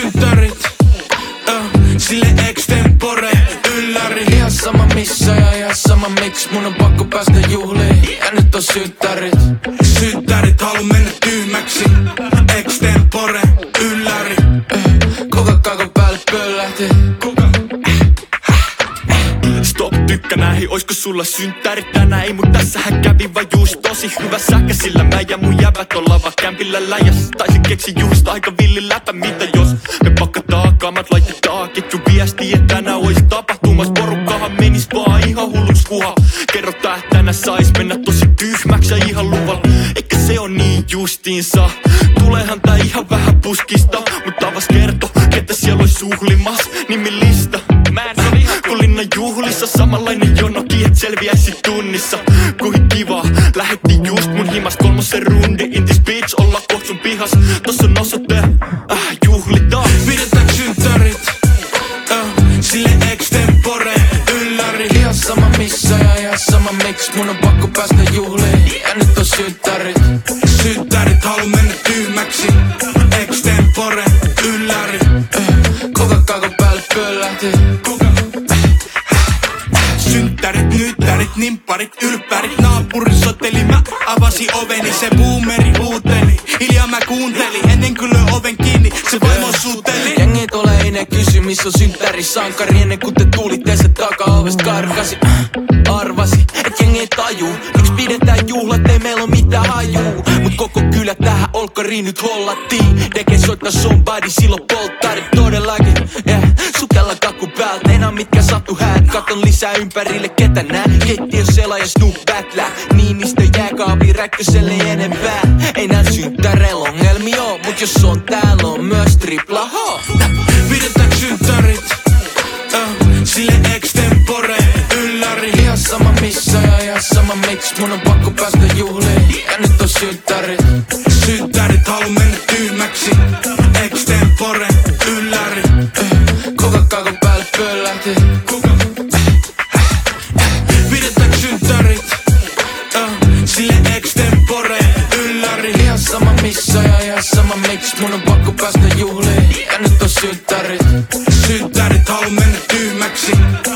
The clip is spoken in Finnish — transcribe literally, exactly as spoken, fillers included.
synttärit, uh, sille extempore ylläri. Ihan sama missä ja ihan sama miksi, mun on pakko päästä juhliin. Ja nyt on synttärit. Synttärit halu mennä tyhmäksi, extempore ylläri. Kuka kakon päälle pöllähti? Stop, tykkä näihin, oisko sulla synttärit tänään? Ei mut tässähän kävi vaan juus tosi hyvä säkä, sillä mä ja mun jäbät ollaan vaan kämpillä läjäs. Taisin keksi juusta aika villi läpä, mitä jos me pakkataan kaamat, laitetaan ketju viesti, että tänään ois tapahtumas. Porukkahan menis vaan ihan hulluks kuha. Kerrotaan, että tänään sais mennä tosi tyhmäksi ja ihan luvalla. Eikä se on niin justiinsa, tuleehan tää ihan vähän puskista. Mutta avas kerto, ketä siellä ois suhlimas, nimilista. Kun linnan juhlissa samanlainen jonokin, et selviäisi tunnissa. Kuin kiva, lähetti just mun himas kolmosen rundi. In this bitch, olla koht sun pihas. Tossa on osoite, äh, juhlitaan. Pidetään synttärit, uh, sille extempore ylläri. Ihan sama missä ja ihan sama miksi, mun on pakko päästä juhliin. Ja nyt on synttärit. Synttärit halu mennä tyhmäksi, extempore ylläri. Kuka kakon päälle pöllähti? Synttärit, nyttärit, nimpparit, ylppärit. Naapuri soteli, mä avasin oveni. Se boomeri huuteli, hiljaa mä kuuntelin. Ennen kuin löi oven kiinni, se vaimo suuteli. Jengi tulee ennen kysy, missä on synttäri sankari. Ennen kuin te tulitte, se taka-ovesta karkasi. Arvasi, et jengi ei tajuu, miksi pidetään juhlat, ei meillä oo mitään hajuu. Mut koko kylä tähän olkariin nyt hollattiin. Deke soittaa somebody, silloin polttarit todellakin. Yeah. Sukella kakku päältä, enää mitkä sattu häät. Katon lisää ympärille, ketä nää. Keittiö sela ja Snoop battlää. Niinistö jääkaapi räkköselle enempää. Ei nää synttäreillä ongelmia oo, mut jos on täällä on myös tripla H. Pidetään synttärit, uh, sille extempore ylläri. Ihan sama missä ja ihan sama miksi, mun on pakko päästä juhliin. Ja nyt on synttärit. Synttärit halu mennä tyhmäksi, extempore ylläri. Kuka kakon päälle pöllähti? Pidetään synttärit, uh, sille extempore ylläri. Ihan sama missä ja ihan sama miksi, mun on pakko päästä juhliin. Ja nyt on synttärit. Synttärit halu mennä tyhmäksi,